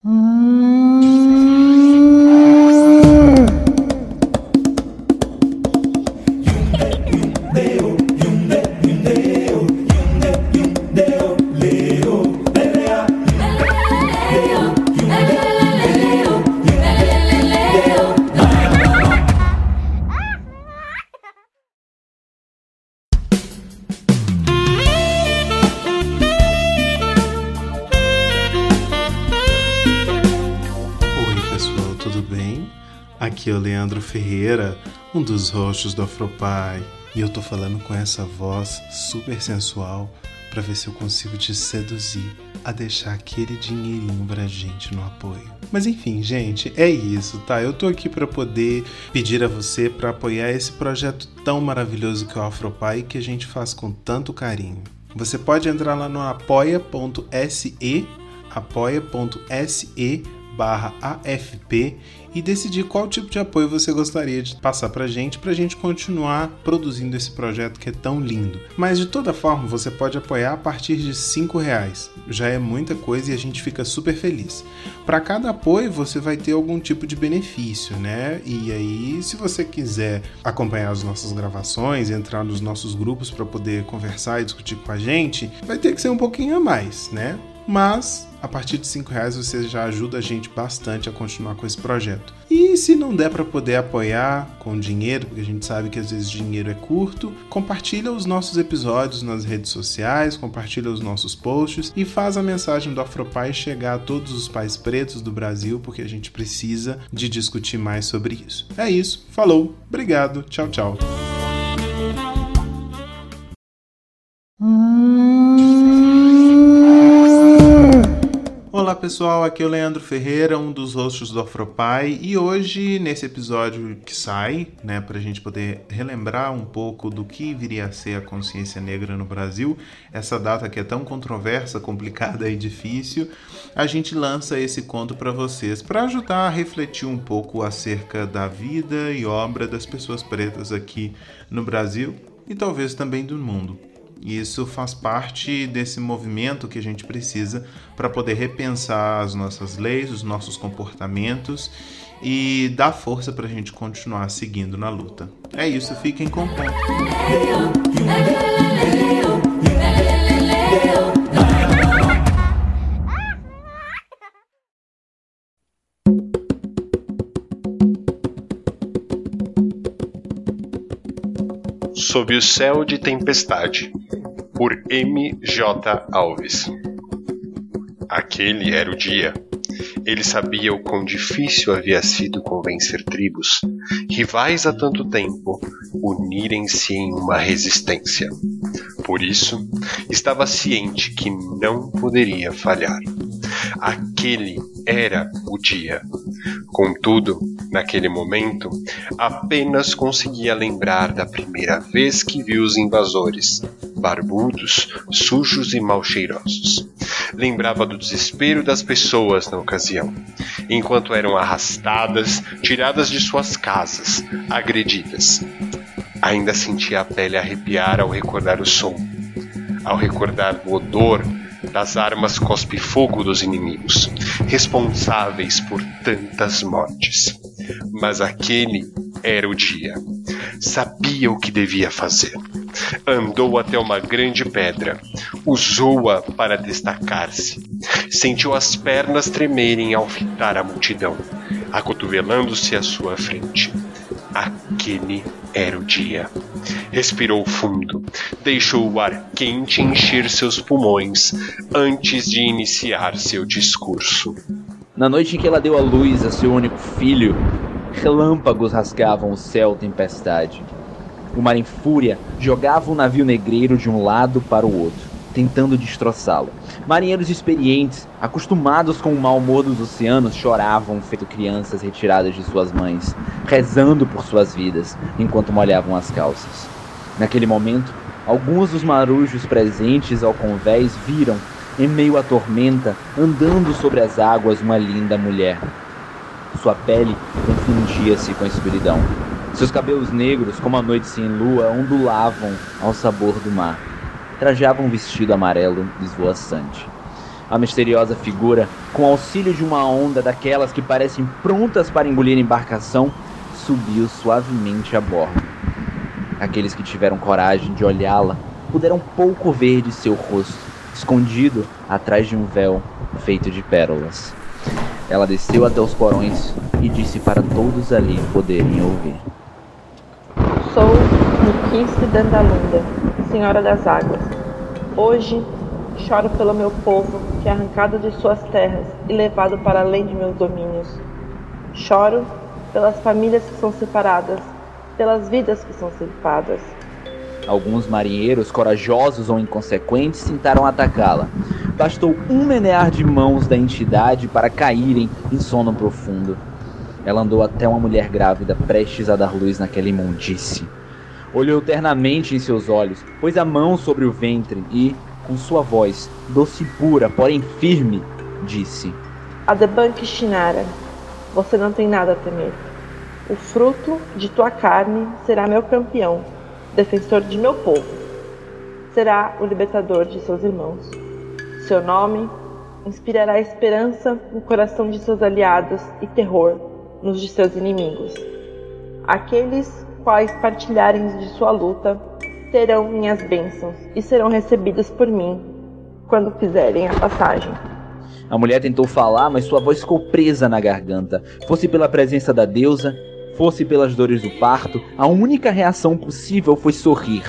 Aqui é o Leandro Ferreira, um dos hosts do Afropai, e eu tô falando com essa voz super sensual pra ver se eu consigo te seduzir a deixar aquele dinheirinho pra gente no apoio. Mas enfim, gente, é isso, tá? Eu tô aqui pra poder pedir a você pra apoiar esse projeto tão maravilhoso que é o Afropai, que a gente faz com tanto carinho. Você pode entrar lá no apoia.se/AFP e decidir qual tipo de apoio você gostaria de passar pra gente continuar produzindo esse projeto que é tão lindo. Mas de toda forma, você pode apoiar a partir de R$5. Já é muita coisa e a gente fica super feliz. Para cada apoio, você vai ter algum tipo de benefício, né? E aí, se você quiser acompanhar as nossas gravações, entrar nos nossos grupos para poder conversar e discutir com a gente, vai ter que ser um pouquinho a mais, né? Mas a partir de R$5 você já ajuda a gente bastante a continuar com esse projeto. E se não der para poder apoiar com dinheiro, porque a gente sabe que às vezes dinheiro é curto, compartilha os nossos episódios nas redes sociais, compartilha os nossos posts e faz a mensagem do Afropai chegar a todos os pais pretos do Brasil, porque a gente precisa de discutir mais sobre isso. É isso, falou, obrigado, tchau, tchau. Olá pessoal, aqui é o Leandro Ferreira, um dos hosts do Afropai, e hoje, nesse episódio que sai, né, pra gente poder relembrar um pouco do que viria a ser a consciência negra no Brasil, essa data que é tão controversa, complicada e difícil, a gente lança esse conto para vocês, para ajudar a refletir um pouco acerca da vida e obra das pessoas pretas aqui no Brasil e talvez também do mundo. E isso faz parte desse movimento que a gente precisa para poder repensar as nossas leis, os nossos comportamentos e dar força para a gente continuar seguindo na luta. É isso, fiquem com o conto. Sob o Céu de Tempestade, por M.J. Alves. Aquele era o dia. Ele sabia o quão difícil havia sido convencer tribos, rivais há tanto tempo, unirem-se em uma resistência. Por isso, estava ciente que não poderia falhar. Aquele era o dia. Contudo, naquele momento, apenas conseguia lembrar da primeira vez que viu os invasores, barbudos, sujos e mal cheirosos. Lembrava do desespero das pessoas na ocasião, enquanto eram arrastadas, tiradas de suas casas, agredidas. Ainda sentia a pele arrepiar ao recordar o som, ao recordar o odor das armas cospe-fogo dos inimigos, responsáveis por tantas mortes. Mas aquele era o dia. Sabia o que devia fazer. Andou até uma grande pedra, usou-a para destacar-se. Sentiu as pernas tremerem ao fitar a multidão, acotovelando-se à sua frente. Aquele era o dia. Respirou fundo, deixou o ar quente encher seus pulmões antes de iniciar seu discurso. Na noite em que ela deu à luz a seu único filho, relâmpagos rasgavam o céu tempestade. O mar em fúria jogava o navio negreiro de um lado para o outro, tentando destroçá-lo. Marinheiros experientes, acostumados com o mau humor dos oceanos, choravam feito crianças retiradas de suas mães, rezando por suas vidas, enquanto molhavam as calças. Naquele momento, alguns dos marujos presentes ao convés viram, em meio à tormenta, andando sobre as águas, uma linda mulher. Sua pele confundia-se com a escuridão. Seus cabelos negros, como a noite sem lua, ondulavam ao sabor do mar. Trajava um vestido amarelo esvoaçante. A misteriosa figura, com auxílio de uma onda daquelas que parecem prontas para engolir a embarcação, subiu suavemente a bordo. Aqueles que tiveram coragem de olhá-la puderam pouco ver de seu rosto, escondido atrás de um véu feito de pérolas. Ela desceu até os porões e disse para todos ali poderem ouvir. Sou Nkici Dandalunda, Senhora das Águas. Hoje choro pelo meu povo que é arrancado de suas terras e levado para além de meus domínios. Choro pelas famílias que são separadas, pelas vidas que são ceifadas. Alguns marinheiros, corajosos ou inconsequentes, tentaram atacá-la. Bastou um menear de mãos da entidade para caírem em sono profundo. Ela andou até uma mulher grávida, prestes a dar luz naquela imundície. Olhou ternamente em seus olhos, pôs a mão sobre o ventre e, com sua voz, doce e pura, porém firme, disse: Adebank Shinara, você não tem nada a temer. O fruto de tua carne será meu campeão, defensor de meu povo. Será o libertador de seus irmãos. Seu nome inspirará esperança no coração de seus aliados e terror nos de seus inimigos. Aqueles quais partilharem de sua luta terão minhas bênçãos e serão recebidos por mim quando fizerem a passagem. A mulher tentou falar, mas sua voz ficou presa na garganta. Fosse pela presença da deusa, fosse pelas dores do parto, a única reação possível foi sorrir.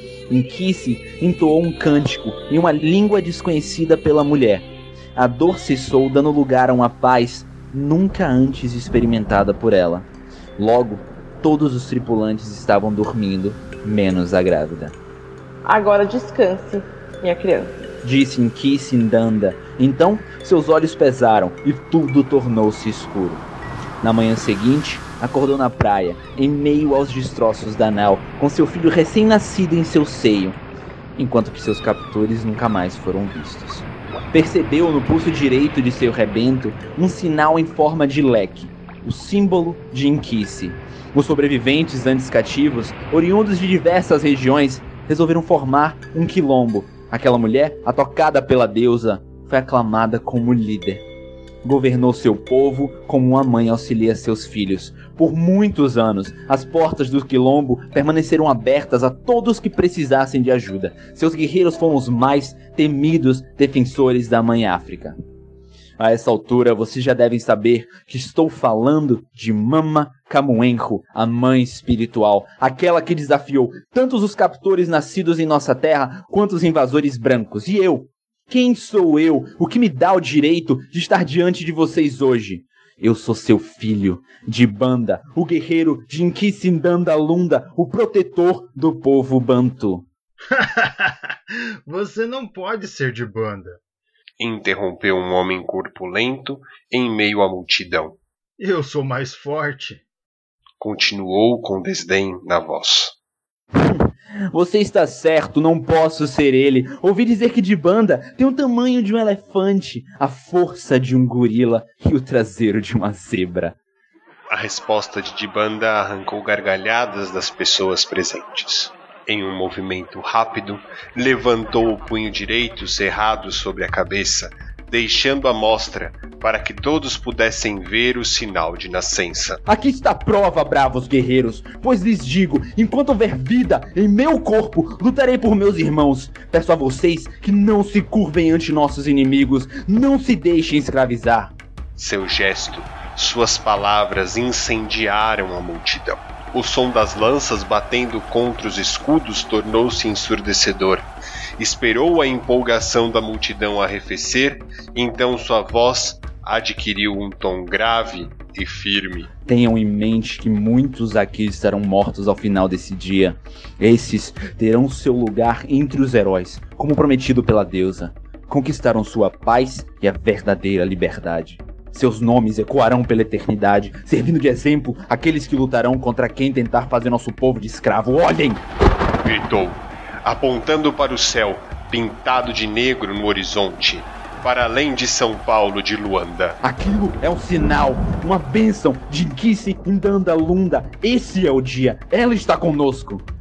Nkici entoou um cântico em uma língua desconhecida pela mulher. A dor cessou, dando lugar a uma paz nunca antes experimentada por ela. Logo, todos os tripulantes estavam dormindo, menos a grávida. Agora descanse, minha criança, disse Nkici Ndanda. Então, seus olhos pesaram e tudo tornou-se escuro. Na manhã seguinte, acordou na praia, em meio aos destroços da nau, com seu filho recém-nascido em seu seio, enquanto que seus captores nunca mais foram vistos. Percebeu no pulso direito de seu rebento um sinal em forma de leque, o símbolo de Nkici. Os sobreviventes antes cativos, oriundos de diversas regiões, resolveram formar um quilombo. Aquela mulher, atocada pela deusa, foi aclamada como líder. Governou seu povo como uma mãe auxilia seus filhos. Por muitos anos, as portas do quilombo permaneceram abertas a todos que precisassem de ajuda. Seus guerreiros foram os mais temidos defensores da Mãe África. A essa altura, vocês já devem saber que estou falando de Mama Kamuenro, a mãe espiritual, aquela que desafiou tanto os captores nascidos em nossa terra quanto os invasores brancos. E eu? Quem sou eu? O que me dá o direito de estar diante de vocês hoje? Eu sou seu filho, Dibanda, o guerreiro de Nkici Dandalunda, o protetor do povo Bantu. Você não pode ser Dibanda, interrompeu um homem corpulento em meio à multidão. Eu sou mais forte. Continuou com desdém na voz. Você está certo, não posso ser ele. Ouvi dizer que Dibanda tem o tamanho de um elefante, a força de um gorila e o traseiro de uma zebra. A resposta de Dibanda arrancou gargalhadas das pessoas presentes. Em um movimento rápido, levantou o punho direito cerrado sobre a cabeça, deixando à mostra para que todos pudessem ver o sinal de nascença. Aqui está a prova, bravos guerreiros, pois lhes digo, enquanto houver vida em meu corpo, lutarei por meus irmãos. Peço a vocês que não se curvem ante nossos inimigos, não se deixem escravizar. Seu gesto, suas palavras incendiaram a multidão. O som das lanças batendo contra os escudos tornou-se ensurdecedor. Esperou a empolgação da multidão arrefecer, então sua voz adquiriu um tom grave e firme. Tenham em mente que muitos aqui estarão mortos ao final desse dia. Esses terão seu lugar entre os heróis, como prometido pela deusa. Conquistaram sua paz e a verdadeira liberdade. Seus nomes ecoarão pela eternidade, servindo de exemplo àqueles que lutarão contra quem tentar fazer nosso povo de escravo. Olhem! Gritou, apontando para o céu, pintado de negro no horizonte, para além de São Paulo de Luanda. Aquilo é um sinal, uma bênção de Nkici Dandalunda. Esse é o dia, ela está conosco.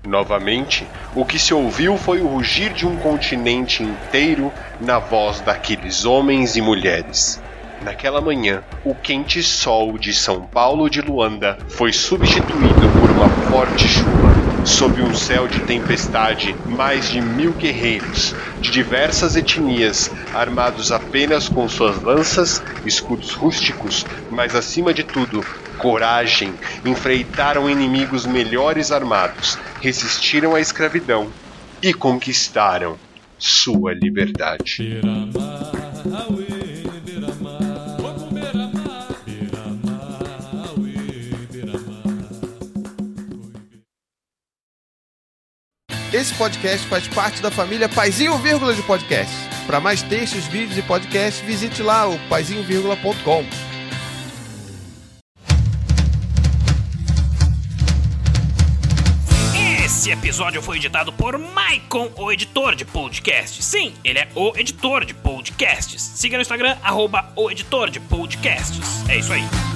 Novamente, o que se ouviu foi o rugir de um continente inteiro na voz daqueles homens e mulheres. Naquela manhã, o quente sol de São Paulo de Luanda foi substituído por uma forte chuva. Sob um céu de tempestade, mais de 1000 guerreiros, de diversas etnias, armados apenas com suas lanças, escudos rústicos, mas acima de tudo, coragem, enfrentaram inimigos melhores armados, resistiram à escravidão e conquistaram sua liberdade. Esse podcast faz parte da família Paizinho Vírgula de Podcast. Para mais textos, vídeos e podcasts, visite lá o paizinhovirgula.com. Esse episódio foi editado por Maicon, o editor de podcasts. Sim, ele é o editor de podcasts. Siga no Instagram, @o editor de podcasts. É isso aí.